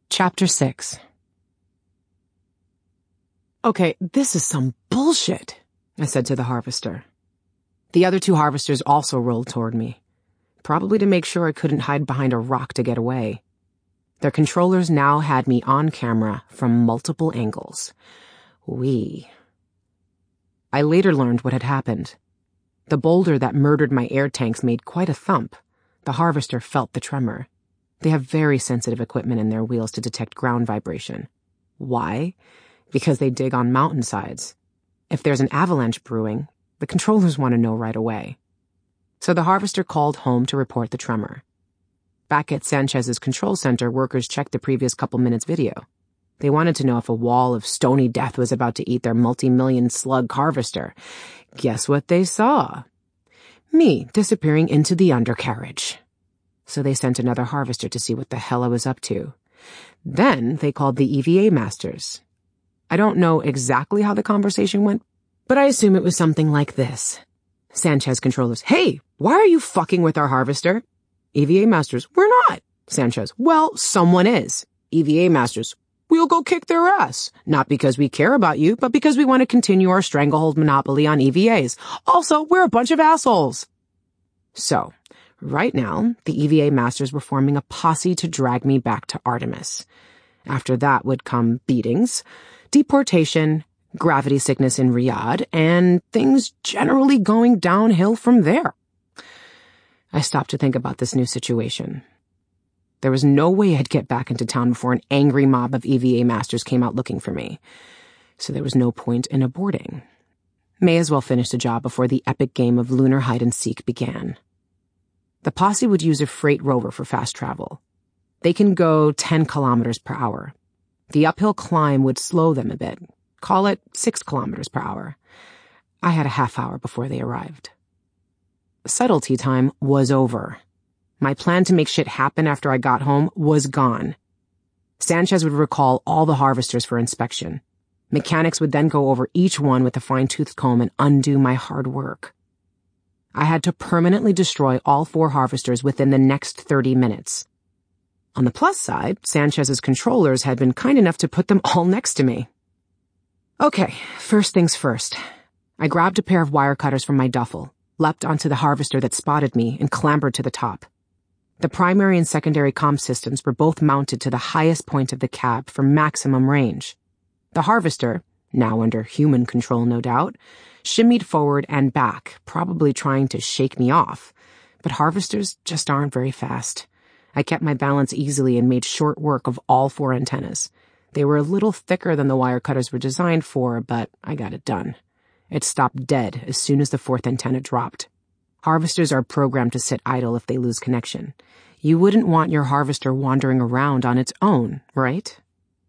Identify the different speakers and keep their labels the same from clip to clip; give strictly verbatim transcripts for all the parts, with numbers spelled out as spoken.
Speaker 1: Chapter six. Okay, this is some bullshit, I said to the harvester. The other two harvesters also rolled toward me, probably to make sure I couldn't hide behind a rock to get away. Their controllers now had me on camera from multiple angles. Wee. I later learned what had happened. The boulder that murdered my air tanks made quite a thump. The harvester felt the tremor. They have very sensitive equipment in their wheels to detect ground vibration. Why? Because they dig on mountainsides. If there's an avalanche brewing, the controllers want to know right away. So the harvester called home to report the tremor. Back at Sanchez's control center, workers checked the previous couple minutes video. They wanted to know if a wall of stony death was about to eat their multi-million slug harvester. Guess what they saw? Me disappearing into the undercarriage. So they sent another harvester to see what the hell I was up to. Then they called the E V A masters. I don't know exactly how the conversation went, but I assume it was something like this. Sanchez controllers, hey, why are you fucking with our harvester? E V A masters, we're not. Sanchez, well, someone is. E V A masters, we'll go kick their ass. Not because we care about you, but because we want to continue our stranglehold monopoly on E V As. Also, we're a bunch of assholes. So, right now, the E V A masters were forming a posse to drag me back to Artemis. After that would come beatings, deportation, gravity sickness in Riyadh, and things generally going downhill from there. I stopped to think about this new situation. There was no way I'd get back into town before an angry mob of E V A masters came out looking for me. So there was no point in aborting. May as well finish the job before the epic game of lunar hide-and-seek began. The posse would use a freight rover for fast travel. They can go ten kilometers per hour. The uphill climb would slow them a bit. Call it six kilometers per hour. I had a half hour before they arrived. Subtlety time was over. My plan to make shit happen after I got home was gone. Sanchez would recall all the harvesters for inspection. Mechanics would then go over each one with a fine-toothed comb and undo my hard work. I had to permanently destroy all four harvesters within the next thirty minutes. On the plus side, Sanchez's controllers had been kind enough to put them all next to me. Okay, first things first. I grabbed a pair of wire cutters from my duffel, leapt onto the harvester that spotted me, and clambered to the top. The primary and secondary comm systems were both mounted to the highest point of the cab for maximum range. The harvester, now under human control no doubt, shimmied forward and back, probably trying to shake me off. But harvesters just aren't very fast. I kept my balance easily and made short work of all four antennas. They were a little thicker than the wire cutters were designed for, but I got it done. It stopped dead as soon as the fourth antenna dropped. Harvesters are programmed to sit idle if they lose connection. You wouldn't want your harvester wandering around on its own, right?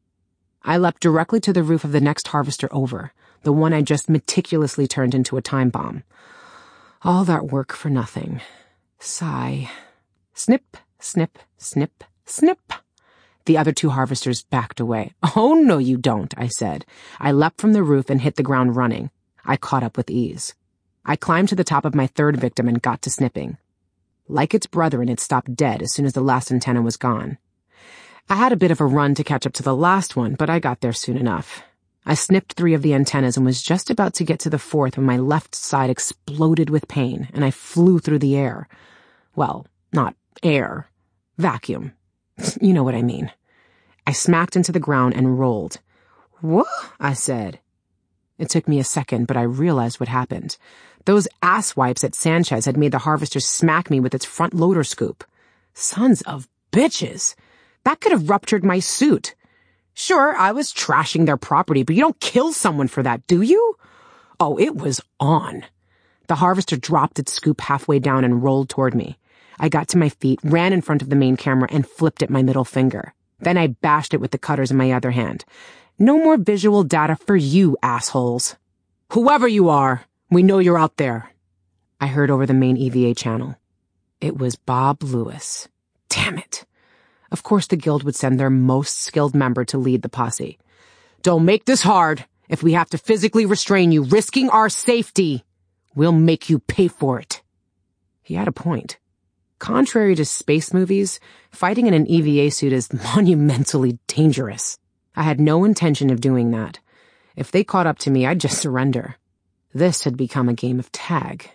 Speaker 1: I leapt directly to the roof of the next harvester over, the one I just meticulously turned into a time bomb. All that work for nothing. Sigh. Snip, snip, snip, snip. The other two harvesters backed away. Oh, no, you don't, I said. I leapt from the roof and hit the ground running. I caught up with ease. I climbed to the top of my third victim and got to snipping. Like its brethren, it stopped dead as soon as the last antenna was gone. I had a bit of a run to catch up to the last one, but I got there soon enough. I snipped three of the antennas and was just about to get to the fourth when my left side exploded with pain, and I flew through the air. Well, not air. Vacuum. You know what I mean. I smacked into the ground and rolled. What? I said. It took me a second, but I realized what happened. Those asswipes at Sanchez had made the harvester smack me with its front loader scoop. Sons of bitches. That could have ruptured my suit. Sure, I was trashing their property, but you don't kill someone for that, do you? Oh, it was on. The harvester dropped its scoop halfway down and rolled toward me. I got to my feet, ran in front of the main camera, and flipped it my middle finger. Then I bashed it with the cutters in my other hand. No more visual data for you, assholes. Whoever you are, we know you're out there. I heard over the main E V A channel. It was Bob Lewis. Damn it. Of course the guild would send their most skilled member to lead the posse. Don't make this hard. If we have to physically restrain you, risking our safety, we'll make you pay for it. He had a point. Contrary to space movies, fighting in an E V A suit is monumentally dangerous. I had no intention of doing that. If they caught up to me, I'd just surrender. This had become a game of tag.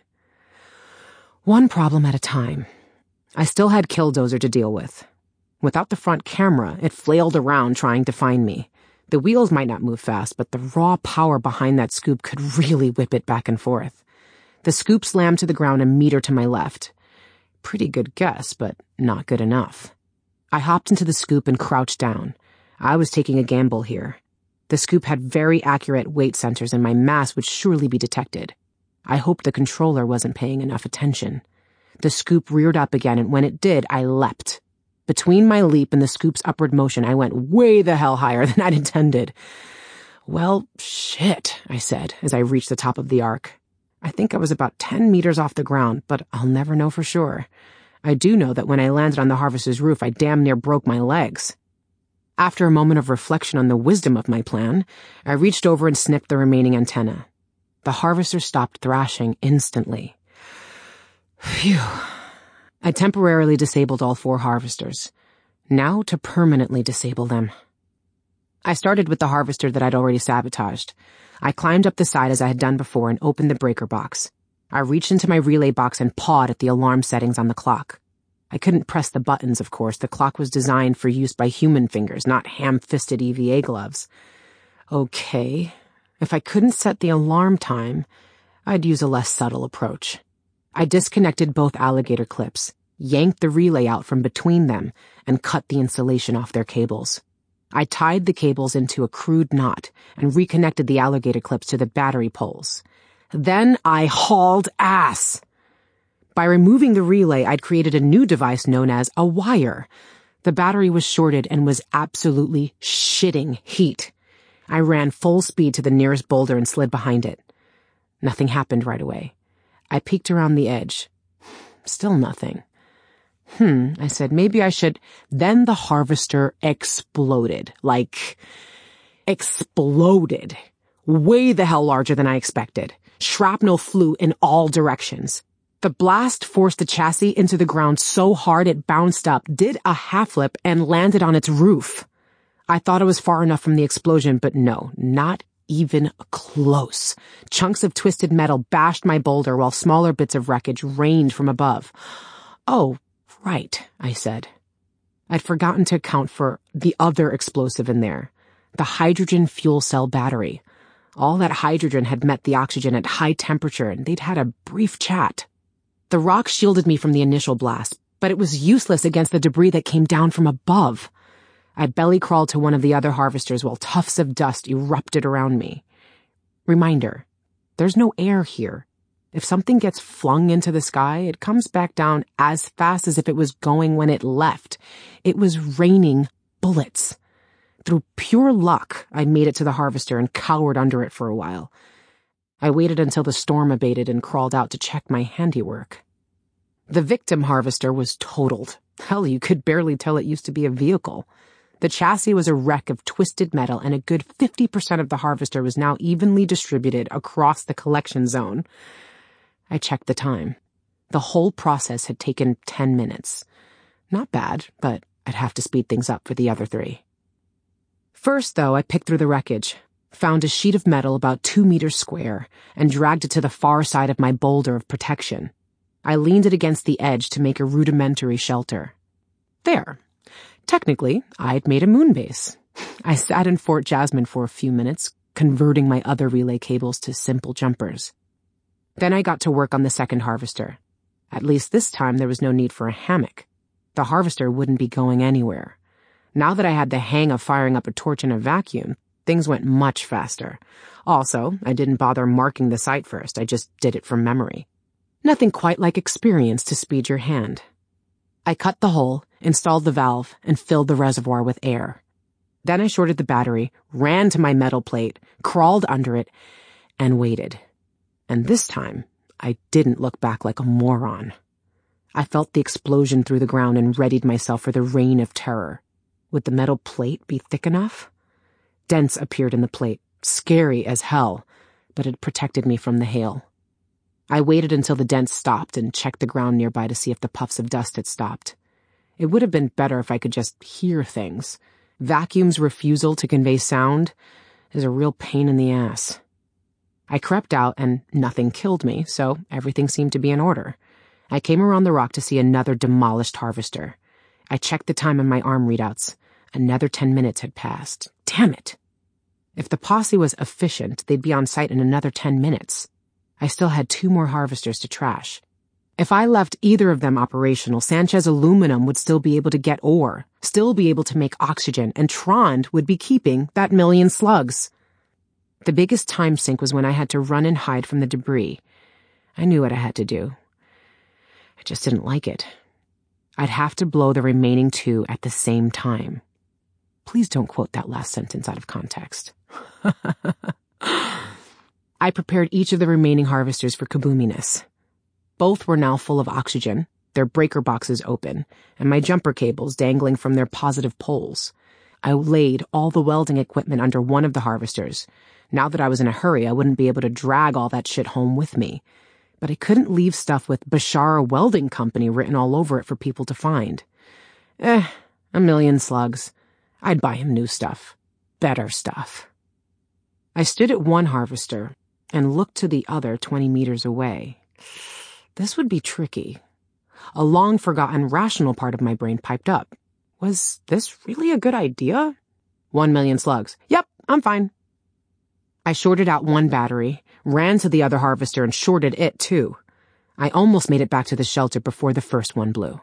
Speaker 1: One problem at a time. I still had Killdozer to deal with. Without the front camera, it flailed around trying to find me. The wheels might not move fast, but the raw power behind that scoop could really whip it back and forth. The scoop slammed to the ground a meter to my left. Pretty good guess, but not good enough. I hopped into the scoop and crouched down. I was taking a gamble here. The scoop had very accurate weight sensors and my mass would surely be detected. I hoped the controller wasn't paying enough attention. The scoop reared up again, and when it did, I leapt. Between my leap and the scoop's upward motion, I went way the hell higher than I'd intended. Well, shit, I said as I reached the top of the arc. I think I was about ten meters off the ground, but I'll never know for sure. I do know that when I landed on the harvester's roof, I damn near broke my legs. After a moment of reflection on the wisdom of my plan, I reached over and snipped the remaining antenna. The harvester stopped thrashing instantly. Phew. I temporarily disabled all four harvesters. Now to permanently disable them. I started with the harvester that I'd already sabotaged. I climbed up the side as I had done before and opened the breaker box. I reached into my relay box and pawed at the alarm settings on the clock. I couldn't press the buttons, of course. The clock was designed for use by human fingers, not ham-fisted E V A gloves. Okay. If I couldn't set the alarm time, I'd use a less subtle approach. I disconnected both alligator clips, yanked the relay out from between them, and cut the insulation off their cables. I tied the cables into a crude knot and reconnected the alligator clips to the battery poles. Then I hauled ass. By removing the relay, I'd created a new device known as a wire. The battery was shorted and was absolutely shitting heat. I ran full speed to the nearest boulder and slid behind it. Nothing happened right away. I peeked around the edge. Still nothing. Hmm, I said, maybe I should. Then the harvester exploded. Like, exploded. Way the hell larger than I expected. Shrapnel flew in all directions. The blast forced the chassis into the ground so hard it bounced up, did a half flip, and landed on its roof. I thought I was far enough from the explosion, but no, not even close. Chunks of twisted metal bashed my boulder while smaller bits of wreckage rained from above. Oh, right, I said. I'd forgotten to account for the other explosive in there, the hydrogen fuel cell battery. All that hydrogen had met the oxygen at high temperature, and they'd had a brief chat. The rock shielded me from the initial blast, but it was useless against the debris that came down from above. I belly crawled to one of the other harvesters while tufts of dust erupted around me. Reminder, there's no air here. If something gets flung into the sky, it comes back down as fast as if it was going when it left. It was raining bullets. Through pure luck, I made it to the harvester and cowered under it for a while. I waited until the storm abated and crawled out to check my handiwork. The victim harvester was totaled. Hell, you could barely tell it used to be a vehicle. The chassis was a wreck of twisted metal, and a good fifty percent of the harvester was now evenly distributed across the collection zone. I checked the time. The whole process had taken ten minutes. Not bad, but I'd have to speed things up for the other three. First, though, I picked through the wreckage, found a sheet of metal about two meters square, and dragged it to the far side of my boulder of protection. I leaned it against the edge to make a rudimentary shelter. There. Technically, I'd made a moon base. I sat in Fort Jasmine for a few minutes, converting my other relay cables to simple jumpers. Then I got to work on the second harvester. At least this time there was no need for a hammock. The harvester wouldn't be going anywhere. Now that I had the hang of firing up a torch in a vacuum, things went much faster. Also, I didn't bother marking the site first, I just did it from memory. Nothing quite like experience to speed your hand. I cut the hole, installed the valve, and filled the reservoir with air. Then I shorted the battery, ran to my metal plate, crawled under it, and waited. And this time, I didn't look back like a moron. I felt the explosion through the ground and readied myself for the reign of terror. Would the metal plate be thick enough? Dents appeared in the plate, scary as hell, but it protected me from the hail. I waited until the dents stopped and checked the ground nearby to see if the puffs of dust had stopped. It would have been better if I could just hear things. Vacuum's refusal to convey sound is a real pain in the ass. I crept out and nothing killed me, so everything seemed to be in order. I came around the rock to see another demolished harvester. I checked the time on my arm readouts. Another ten minutes had passed. Damn it! If the posse was efficient, they'd be on site in another ten minutes. I still had two more harvesters to trash. If I left either of them operational, Sanchez Aluminum would still be able to get ore, still be able to make oxygen, and Trond would be keeping that million slugs. The biggest time sink was when I had to run and hide from the debris. I knew what I had to do. I just didn't like it. I'd have to blow the remaining two at the same time. Please don't quote that last sentence out of context. I prepared each of the remaining harvesters for kaboominess. Both were now full of oxygen, their breaker boxes open, and my jumper cables dangling from their positive poles. I laid all the welding equipment under one of the harvesters. Now that I was in a hurry, I wouldn't be able to drag all that shit home with me. But I couldn't leave stuff with Bashara Welding Company written all over it for people to find. Eh, a million slugs. I'd buy him new stuff. Better stuff. I stood at one harvester and looked to the other twenty meters away. This would be tricky. A long-forgotten rational part of my brain piped up. Was this really a good idea? One million slugs. Yep, I'm fine. I shorted out one battery, ran to the other harvester and shorted it too. I almost made it back to the shelter before the first one blew.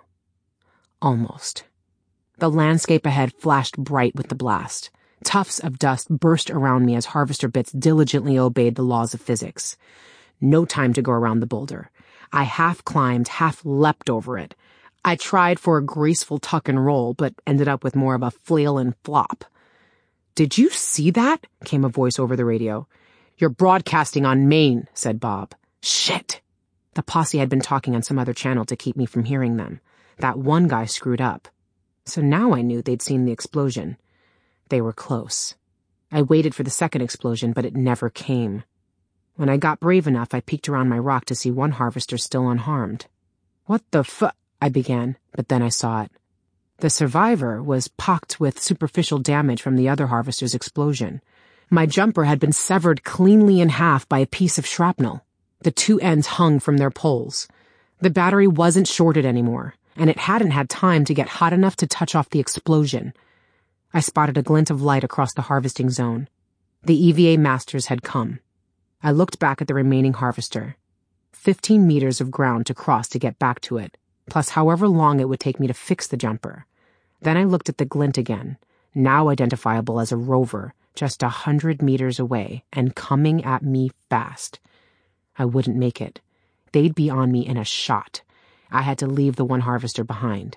Speaker 1: Almost. The landscape ahead flashed bright with the blast. Tufts of dust burst around me as harvester bits diligently obeyed the laws of physics. No time to go around the boulder. I half climbed, half leapt over it. I tried for a graceful tuck and roll, but ended up with more of a flail and flop. "Did you see that?" came a voice over the radio. "You're broadcasting on Maine," said Bob. Shit! The posse had been talking on some other channel to keep me from hearing them. That one guy screwed up. So now I knew they'd seen the explosion. They were close. I waited for the second explosion, but it never came. When I got brave enough, I peeked around my rock to see one harvester still unharmed. "What the fu—" I began, but then I saw it. The survivor was pocked with superficial damage from the other harvester's explosion. My jumper had been severed cleanly in half by a piece of shrapnel. The two ends hung from their poles. The battery wasn't shorted anymore, and it hadn't had time to get hot enough to touch off the explosion. I spotted a glint of light across the harvesting zone. The E V A masters had come. I looked back at the remaining harvester. Fifteen meters of ground to cross to get back to it, plus however long it would take me to fix the jumper. Then I looked at the glint again, now identifiable as a rover, just a hundred meters away, and coming at me fast. I wouldn't make it. They'd be on me in a shot. I had to leave the one harvester behind.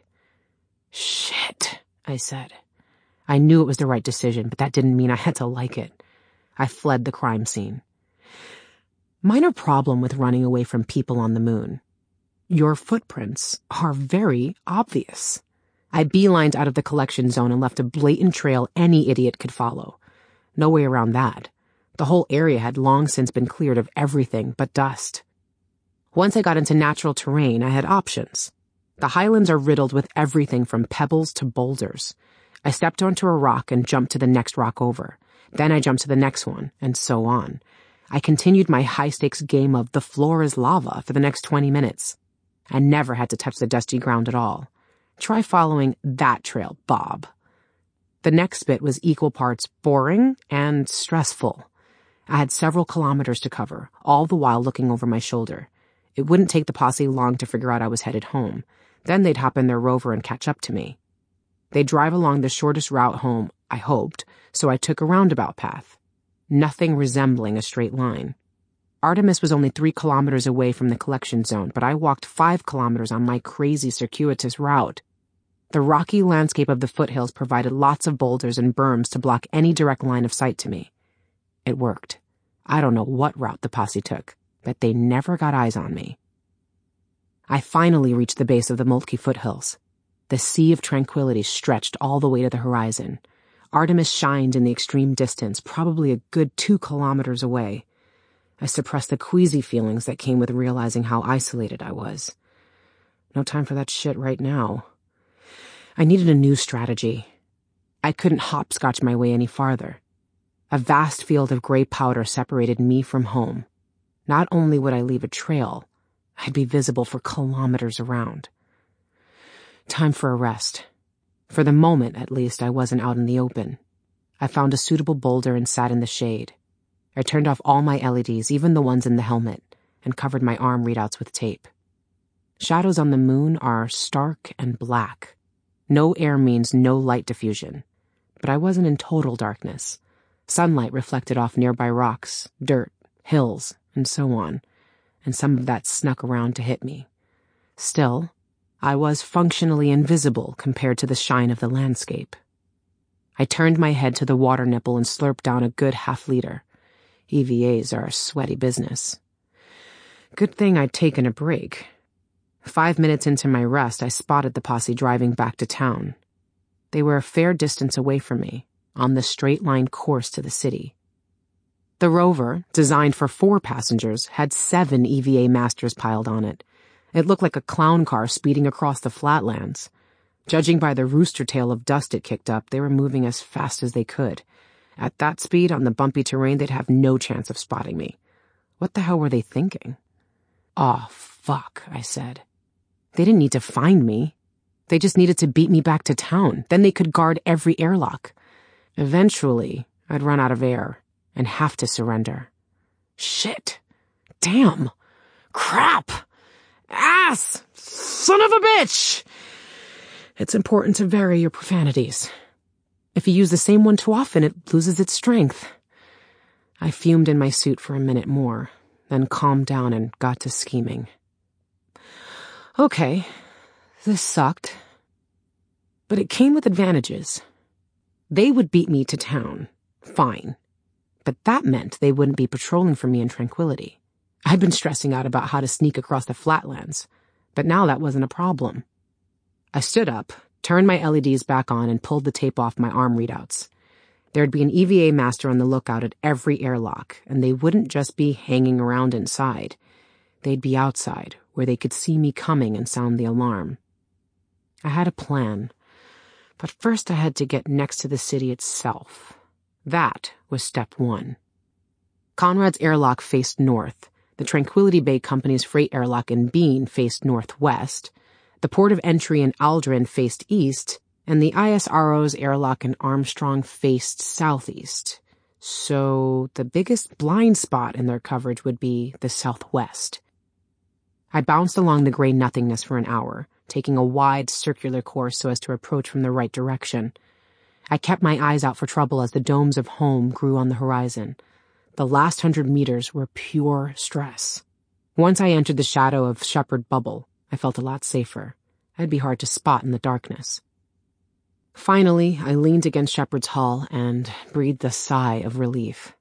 Speaker 1: Shit, I said. I knew it was the right decision, but that didn't mean I had to like it. I fled the crime scene. Minor problem with running away from people on the moon. Your footprints are very obvious. I beelined out of the collection zone and left a blatant trail any idiot could follow. No way around that. The whole area had long since been cleared of everything but dust. Once I got into natural terrain, I had options. The highlands are riddled with everything from pebbles to boulders. I stepped onto a rock and jumped to the next rock over. Then I jumped to the next one, and so on. I continued my high-stakes game of the floor is lava for the next twenty minutes. I never had to touch the dusty ground at all. Try following that trail, Bob. The next bit was equal parts boring and stressful. I had several kilometers to cover, all the while looking over my shoulder. It wouldn't take the posse long to figure out I was headed home. Then they'd hop in their rover and catch up to me. They'd drive along the shortest route home, I hoped, so I took a roundabout path. Nothing resembling a straight line. Artemis was only three kilometers away from the collection zone, but I walked five kilometers on my crazy circuitous route. The rocky landscape of the foothills provided lots of boulders and berms to block any direct line of sight to me. It worked. I don't know what route the posse took, but they never got eyes on me. I finally reached the base of the Moltke foothills. The sea of tranquility stretched all the way to the horizon. Artemis shined in the extreme distance, probably a good two kilometers away. I suppressed the queasy feelings that came with realizing how isolated I was. No time for that shit right now. I needed a new strategy. I couldn't hopscotch my way any farther. A vast field of gray powder separated me from home. Not only would I leave a trail, I'd be visible for kilometers around. Time for a rest. For the moment, at least, I wasn't out in the open. I found a suitable boulder and sat in the shade. I turned off all my L E Ds, even the ones in the helmet, and covered my arm readouts with tape. Shadows on the moon are stark and black. No air means no light diffusion. But I wasn't in total darkness. Sunlight reflected off nearby rocks, dirt, hills, and so on, and some of that snuck around to hit me. Still, I was functionally invisible compared to the shine of the landscape. I turned my head to the water nipple and slurped down a good half liter. E V As are a sweaty business. Good thing I'd taken a break. Five minutes into my rest, I spotted the posse driving back to town. They were a fair distance away from me, on the straight-line course to the city. The Rover, designed for four passengers, had seven E V A Masters piled on it. It looked like a clown car speeding across the flatlands. Judging by the rooster tail of dust it kicked up, they were moving as fast as they could. At that speed, on the bumpy terrain, they'd have no chance of spotting me. What the hell were they thinking? "Aw, fuck," I said. They didn't need to find me. They just needed to beat me back to town. Then they could guard every airlock. Eventually, I'd run out of air and have to surrender. Shit. Damn. Crap. Ass. Son of a bitch. It's important to vary your profanities. If you use the same one too often, it loses its strength. I fumed in my suit for a minute more, then calmed down and got to scheming. Okay, this sucked. But it came with advantages. They would beat me to town. Fine. But that meant they wouldn't be patrolling for me in Tranquility. I'd been stressing out about how to sneak across the flatlands, but now that wasn't a problem. I stood up, turned my L E Ds back on, and pulled the tape off my arm readouts. There'd be an E V A Master on the lookout at every airlock, and they wouldn't just be hanging around inside. They'd be outside, where they could see me coming and sound the alarm. I had a plan, but first I had to get next to the city itself. That was step one. Conrad's airlock faced north, the Tranquility Bay Company's freight airlock in Bean faced northwest, the port of entry in Aldrin faced east, and the I S R O's airlock in Armstrong faced southeast. So the biggest blind spot in their coverage would be the southwest. I bounced along the gray nothingness for an hour, taking a wide circular course so as to approach from the right direction. I kept my eyes out for trouble as the domes of home grew on the horizon. The last hundred meters were pure stress. Once I entered the shadow of Shepherd Bubble, I felt a lot safer. I'd be hard to spot in the darkness. Finally, I leaned against Shepherd's hull and breathed a sigh of relief.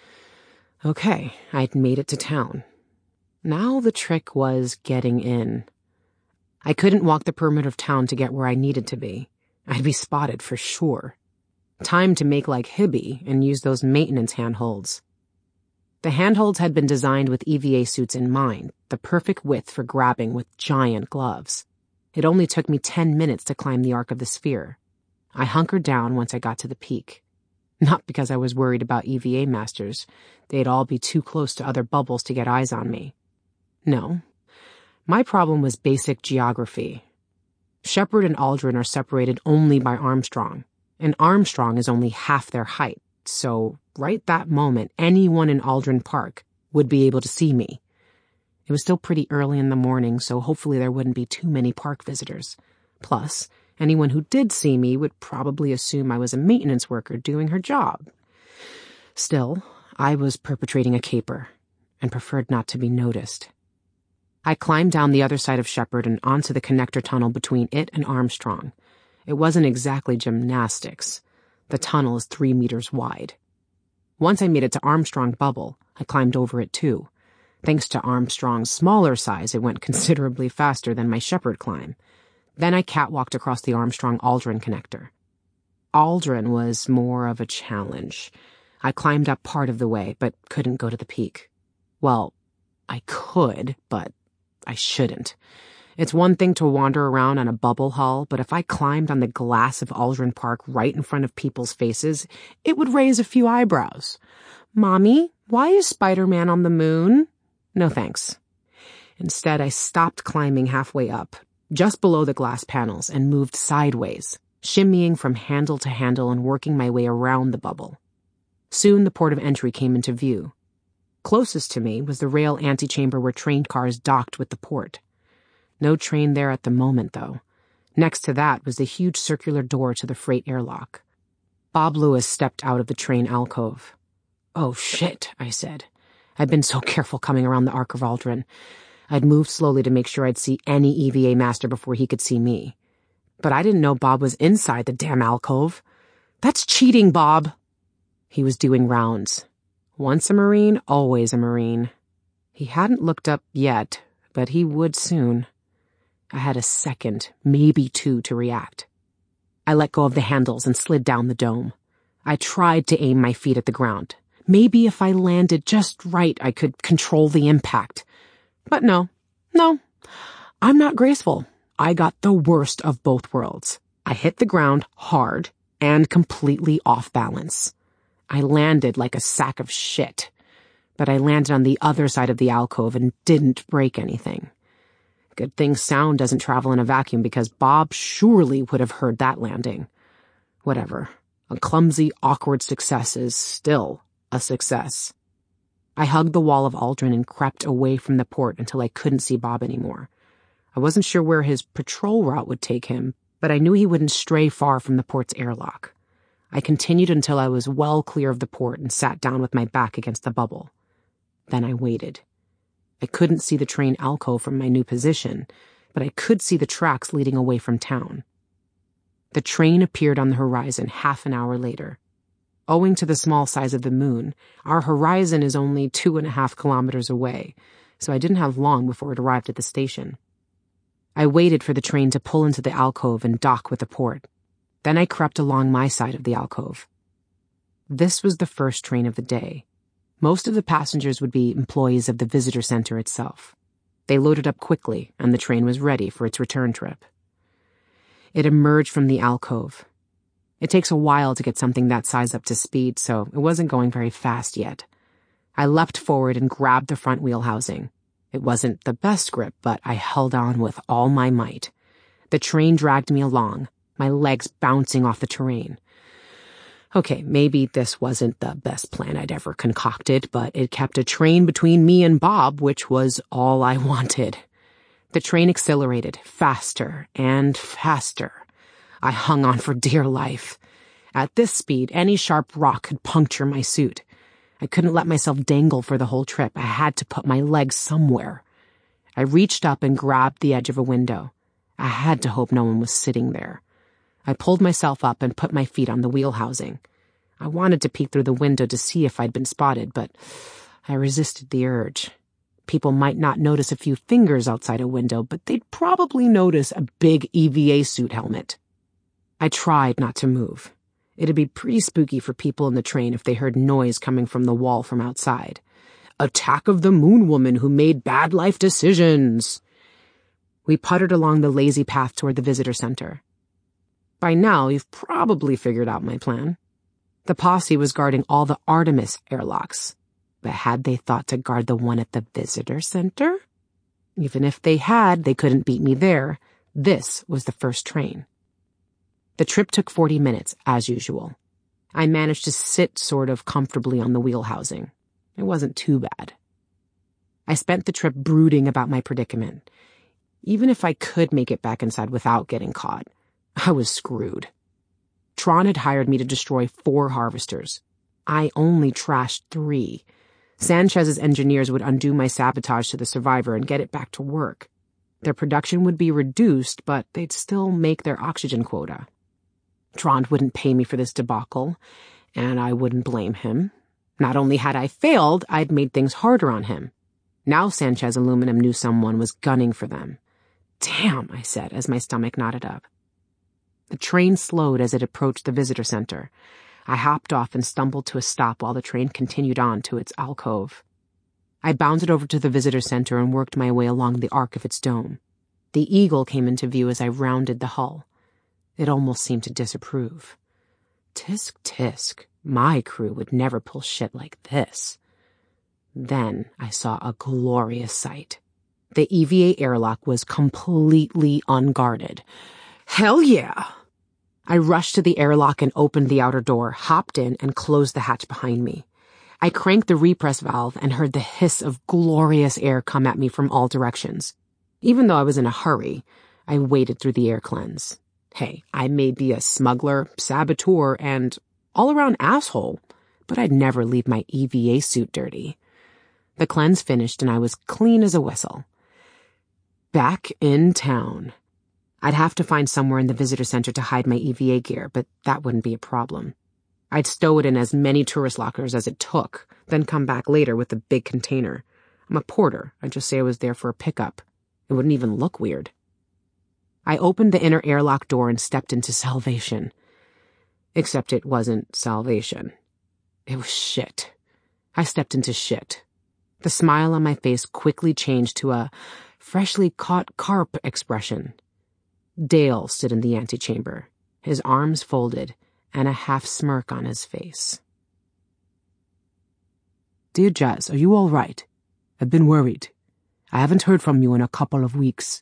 Speaker 1: Okay, I'd made it to town. Now the trick was getting in. I couldn't walk the perimeter of town to get where I needed to be. I'd be spotted for sure. Time to make like Hibby and use those maintenance handholds. The handholds had been designed with E V A suits in mind, the perfect width for grabbing with giant gloves. It only took me ten minutes to climb the arc of the sphere. I hunkered down once I got to the peak. Not because I was worried about E V A Masters. They'd all be too close to other bubbles to get eyes on me. No. My problem was basic geography. Shepherd and Aldrin are separated only by Armstrong, and Armstrong is only half their height, so right that moment, anyone in Aldrin Park would be able to see me. It was still pretty early in the morning, so hopefully there wouldn't be too many park visitors. Plus, anyone who did see me would probably assume I was a maintenance worker doing her job. Still, I was perpetrating a caper, and preferred not to be noticed. I climbed down the other side of Shepherd and onto the connector tunnel between it and Armstrong. It wasn't exactly gymnastics. The tunnel is three meters wide. Once I made it to Armstrong Bubble, I climbed over it too. Thanks to Armstrong's smaller size, it went considerably faster than my Shepherd climb. Then I catwalked across the Armstrong-Aldrin connector. Aldrin was more of a challenge. I climbed up part of the way, but couldn't go to the peak. Well, I could, but I shouldn't. It's one thing to wander around on a bubble hull, but if I climbed on the glass of Aldrin Park right in front of people's faces, it would raise a few eyebrows. Mommy, why is Spider-Man on the moon? No thanks. Instead, I stopped climbing halfway up, just below the glass panels, and moved sideways, shimmying from handle to handle and working my way around the bubble. Soon the port of entry came into view. Closest to me was the rail antechamber where train cars docked with the port. No train there at the moment, though. Next to that was the huge circular door to the freight airlock. Bob Lewis stepped out of the train alcove. "Oh, shit," I said. I'd been so careful coming around the Ark of Aldrin. I'd moved slowly to make sure I'd see any E V A master before he could see me. But I didn't know Bob was inside the damn alcove. "That's cheating, Bob." He was doing rounds. Once a Marine, always a Marine. He hadn't looked up yet, but he would soon. I had a second, maybe two, to react. I let go of the handles and slid down the dome. I tried to aim my feet at the ground. Maybe if I landed just right, I could control the impact. But no, no, I'm not graceful. I got the worst of both worlds. I hit the ground hard and completely off balance. I landed like a sack of shit, but I landed on the other side of the alcove and didn't break anything. Good thing sound doesn't travel in a vacuum, because Bob surely would have heard that landing. Whatever. A clumsy, awkward success is still a success. I hugged the wall of Aldrin and crept away from the port until I couldn't see Bob anymore. I wasn't sure where his patrol route would take him, but I knew he wouldn't stray far from the port's airlock. I continued until I was well clear of the port and sat down with my back against the bubble. Then I waited. I couldn't see the train alcove from my new position, but I could see the tracks leading away from town. The train appeared on the horizon half an hour later. Owing to the small size of the moon, our horizon is only two and a half kilometers away, so I didn't have long before it arrived at the station. I waited for the train to pull into the alcove and dock with the port. Then I crept along my side of the alcove. This was the first train of the day. Most of the passengers would be employees of the visitor center itself. They loaded up quickly, and the train was ready for its return trip. It emerged from the alcove. It takes a while to get something that size up to speed, so it wasn't going very fast yet. I leapt forward and grabbed the front wheel housing. It wasn't the best grip, but I held on with all my might. The train dragged me along, my legs bouncing off the terrain. Okay, maybe this wasn't the best plan I'd ever concocted, but it kept a train between me and Bob, which was all I wanted. The train accelerated, faster and faster. I hung on for dear life. At this speed, any sharp rock could puncture my suit. I couldn't let myself dangle for the whole trip. I had to put my legs somewhere. I reached up and grabbed the edge of a window. I had to hope no one was sitting there. I pulled myself up and put my feet on the wheel housing. I wanted to peek through the window to see if I'd been spotted, but I resisted the urge. People might not notice a few fingers outside a window, but they'd probably notice a big E V A suit helmet. I tried not to move. It'd be pretty spooky for people in the train if they heard noise coming from the wall from outside. Attack of the Moon Woman who made bad life decisions. We puttered along the lazy path toward the visitor center. By now, you've probably figured out my plan. The posse was guarding all the Artemis airlocks. But had they thought to guard the one at the visitor center? Even if they had, they couldn't beat me there. This was the first train. The trip took forty minutes, as usual. I managed to sit sort of comfortably on the wheel housing. It wasn't too bad. I spent the trip brooding about my predicament. Even if I could make it back inside without getting caught, I was screwed. Tron had hired me to destroy four harvesters. I only trashed three. Sanchez's engineers would undo my sabotage to the Survivor and get it back to work. Their production would be reduced, but they'd still make their oxygen quota. Tron wouldn't pay me for this debacle, and I wouldn't blame him. Not only had I failed, I'd made things harder on him. Now Sanchez Aluminum knew someone was gunning for them. Damn, I said as my stomach knotted up. The train slowed as it approached the visitor center. I hopped off and stumbled to a stop while the train continued on to its alcove. I bounded over to the visitor center and worked my way along the arc of its dome. The Eagle came into view as I rounded the hull. It almost seemed to disapprove. Tisk, tisk, my crew would never pull shit like this. Then I saw a glorious sight. The E V A airlock was completely unguarded. Hell yeah! I rushed to the airlock and opened the outer door, hopped in, and closed the hatch behind me. I cranked the repress valve and heard the hiss of glorious air come at me from all directions. Even though I was in a hurry, I waded through the air cleanse. Hey, I may be a smuggler, saboteur, and all-around asshole, but I'd never leave my E V A suit dirty. The cleanse finished and I was clean as a whistle. Back in town. I'd have to find somewhere in the visitor center to hide my E V A gear, but that wouldn't be a problem. I'd stow it in as many tourist lockers as it took, then come back later with the big container. I'm a porter. I'd just say I was there for a pickup. It wouldn't even look weird. I opened the inner airlock door and stepped into salvation. Except it wasn't salvation. It was shit. I stepped into shit. The smile on my face quickly changed to a freshly caught carp expression. Dale stood in the antechamber, his arms folded, and a half smirk on his face.
Speaker 2: Dear Jazz, are you all right? I've been worried. I haven't heard from you in a couple of weeks.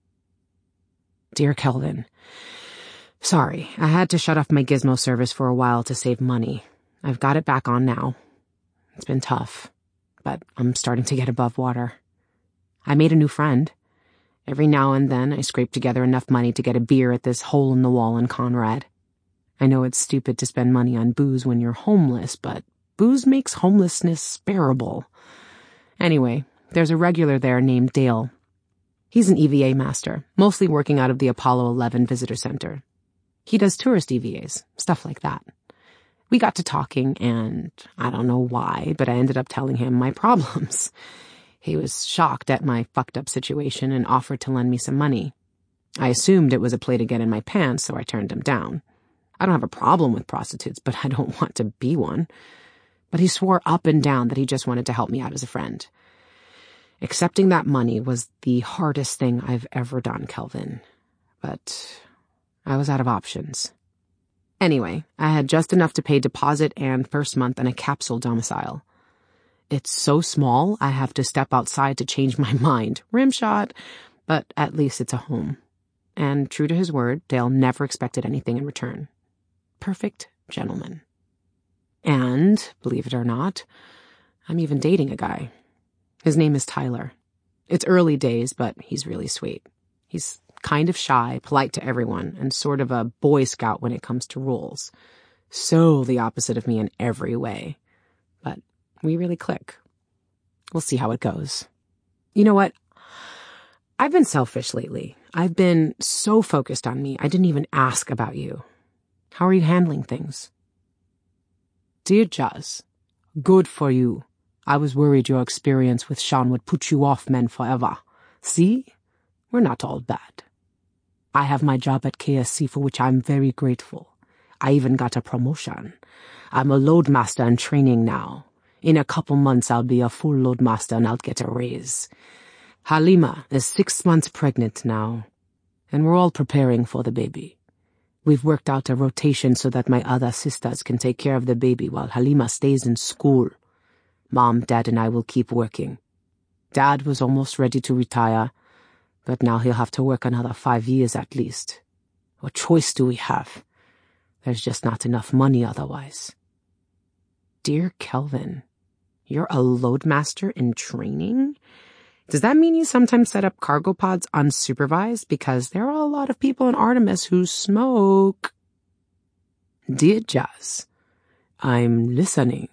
Speaker 1: Dear Kelvin, sorry, I had to shut off my Gizmo service for a while to save money. I've got it back on now. It's been tough, but I'm starting to get above water. I made a new friend. Every now and then I scrape together enough money to get a beer at this hole-in-the-wall in Conrad. I know it's stupid to spend money on booze when you're homeless, but booze makes homelessness bearable. Anyway, there's a regular there named Dale. He's an E V A master, mostly working out of the Apollo eleven Visitor Center. He does tourist E V As, stuff like that. We got to talking, and I don't know why, but I ended up telling him my problems. He was shocked at my fucked-up situation and offered to lend me some money. I assumed it was a play to get in my pants, so I turned him down. I don't have a problem with prostitutes, but I don't want to be one. But he swore up and down that he just wanted to help me out as a friend. Accepting that money was the hardest thing I've ever done, Kelvin. But I was out of options. Anyway, I had just enough to pay deposit and first month in a capsule domicile. It's so small, I have to step outside to change my mind. Rimshot, but at least it's a home. And true to his word, Dale never expected anything in return. Perfect gentleman. And, believe it or not, I'm even dating a guy. His name is Tyler. It's early days, but he's really sweet. He's kind of shy, polite to everyone, and sort of a Boy Scout when it comes to rules. So the opposite of me in every way. But we really click. We'll see how it goes. You know what? I've been selfish lately. I've been so focused on me, I didn't even ask about you. How are you handling things?
Speaker 2: Dear Jazz, good for you. I was worried your experience with Sean would put you off men forever. See? We're not all bad. I have my job at K S C, for which I'm very grateful. I even got a promotion. I'm a loadmaster in training now. In a couple months, I'll be a full loadmaster and I'll get a raise. Halima is six months pregnant now, and we're all preparing for the baby. We've worked out a rotation so that my other sisters can take care of the baby while Halima stays in school. Mom, Dad, and I will keep working. Dad was almost ready to retire, but now he'll have to work another five years at least. What choice do we have? There's just not enough money otherwise.
Speaker 1: Dear Kelvin, you're a loadmaster in training? Does that mean you sometimes set up cargo pods unsupervised? Because there are a lot of people in Artemis who smoke.
Speaker 2: Dear Jazz, I'm listening.